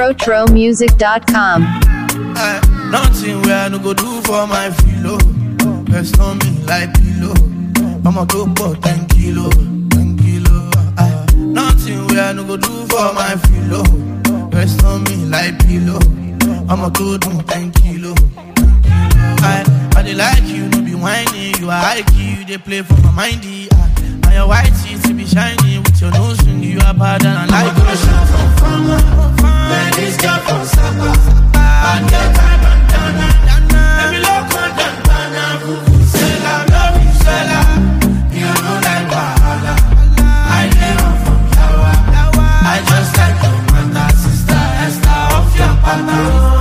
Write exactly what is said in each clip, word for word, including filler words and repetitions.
trotro music dot com. Uh, nothing where I no go do for my filo. Rest on me like pillow. I'ma go for ten kilo, ten kilo. Uh, nothing where I no go do for my filo. Rest on me like pillow. I'ma go do ten kilo. I, I dey like you, no be whiny. You are high key, you dey play for my mindy. Uh, and your white teeth be shiny with your nose ring. You are bad and I like you. From Fama, man, this girl from Sapa. I get time and dana. Let me look on them, dana. Vuvuzela, love you, Sela. You know like Wahala. I live on from Yawa. I just like your mother, sister, Esther, off your partner.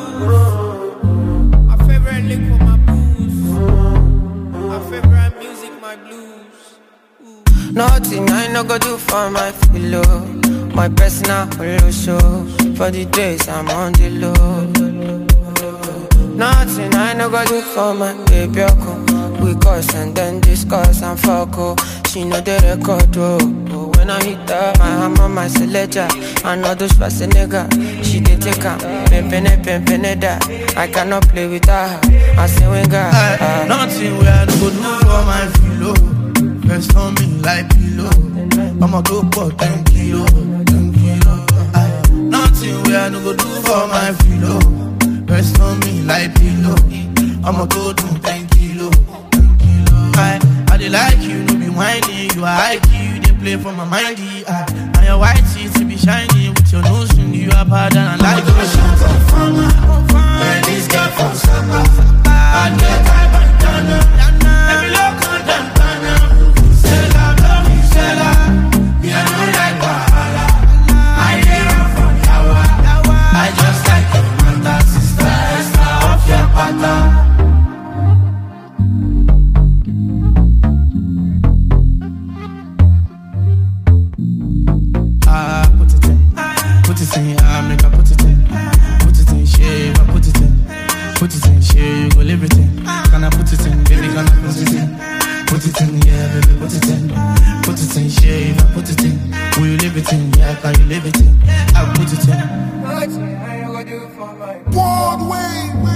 My favorite lick for my booze. My favorite music, my blues. Ooh. Nothing I no go do for my pillow. My personal holo show. For the days I'm on the low. Nothing I no go do for my baby. We cuss and then discuss and fuck. Oh. She know the record. Oh. When I hit her, my hammer, my selector. I know those fast nigga. She did take her. Pimpin' pimpin' that. I cannot play with her. I say when God. Uh, nothing where I go do for my filo. Rest on me like pillow. I'ma go for ten kilo, ten kilo. Uh, nothing where I no go do for my filo. Rest on me like pillow. I'ma go do ten kilo, ten kilo. I, I dey like you, no be whiny. You are high key, you dey play for my mindy. Uh, and your white teeth be shiny with your nose ring. You are bad and I like you. From Fama, man, this girl from Sapa. I get time and dana. Let me look on them, dana. Vuvuzela, love you, Sela. You know like Wahala. I live from Yawa. I just like your mother, sister, Esther, off your partner. Ah, put it in, put it in, ah, make I put it in, put it in, shave, I put it in, put it in, shave, you go live it in. Can I put it in, baby, can I put it in, put it in, yeah, baby, put it in, put it in, shave, I put it in, will you live it in, yeah, can you live it in, I put it in. Nothing I no go do for my Broadway.